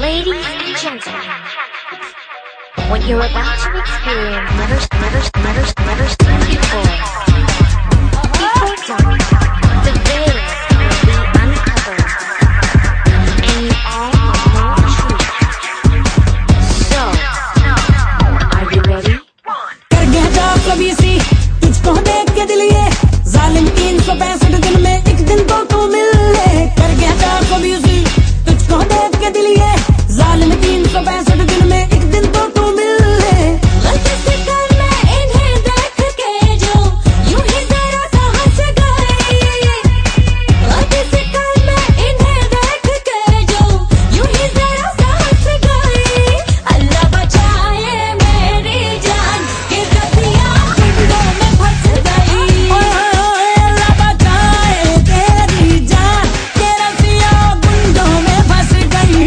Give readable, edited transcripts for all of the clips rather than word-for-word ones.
Ladies and gentlemen, what you're about to experience never seen before. Before dawn, the veil will be uncovered, and you all know the truth. So, are you ready? कर गया जब कभी सी तुझको देख के दिल ये जालिम 365 दिन में एक दिन तो मिले। कर गया जब कभी सी तुझको देख के दिल ये जालिम 365 दिन में एक दिन तो मिले। गलती से कल मैं इन्हें देख के जो यूं ही जरा सा हंस गई। गलती से कल मैं इन्हें देख के जो यूं ही जरा सा हंस गई। अल्लाह बचाए मेरी जान कि रतियां गुंडों में फंस गई। अल्लाह बचाए तेरी जान कि रतियां गुंडों में फंस गई।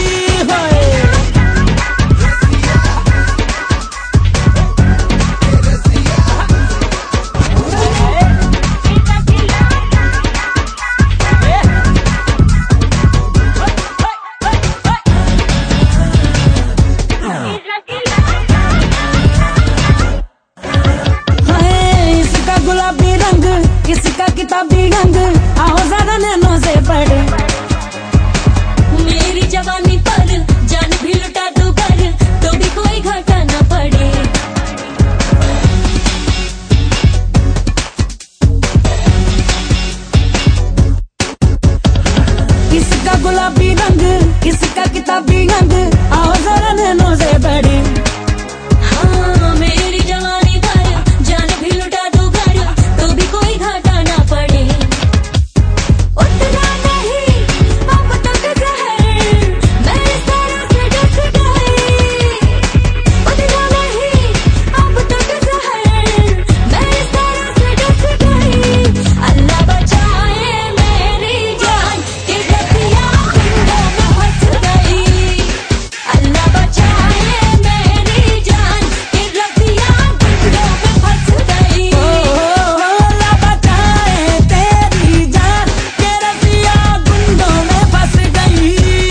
इसका गुलाबी रंग इसका किताबी रंग आओ जरा नैनों से पढ़े। मेरी जवानी पर जान भी लुटा दो कर तो भी कोई घाटा न पड़े। इसका गुलाबी रंग इसका किताबी रंग आओ जरा नैनों से पढ़े। हाँ मेरी जवानी पर जान भी लुटा दो घर तो भी कोई घाटा ना पड़े। उतना नहीं अब तक जहर मैं इस तरह से डस गई। उतना नहीं अब तक जहर मैं इस तरह से डस गई। अल्लाह बचाए मेरी जान कि रतियां गुंडों में फंस गई। अल्लाह बचाए मेरी जान कि रतियां गुंडों में फंस गई। अल्लाह बचाए तेरी जान कि रतियां गुंडों में फंस गई।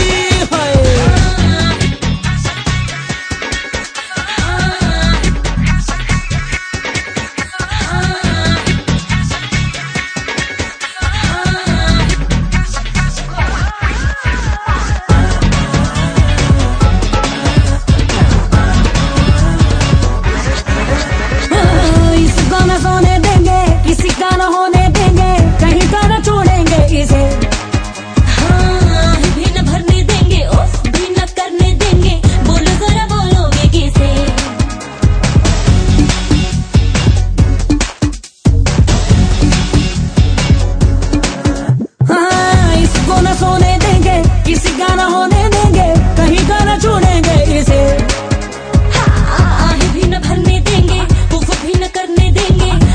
इसको न सोने देंगे किसी का न होने देंगे कहीं का न छोड़ेंगे इसे। हाँ भी न भरने देंगे उस भी न करने देंगे बोलो जरा बोलोगे किसे। हाँ इसको न सोने देंगे किसी का न होने देंगे कहीं का न छोड़ेंगे इसे। हाँ भी न भरने देंगे उफ भी न करने देंगे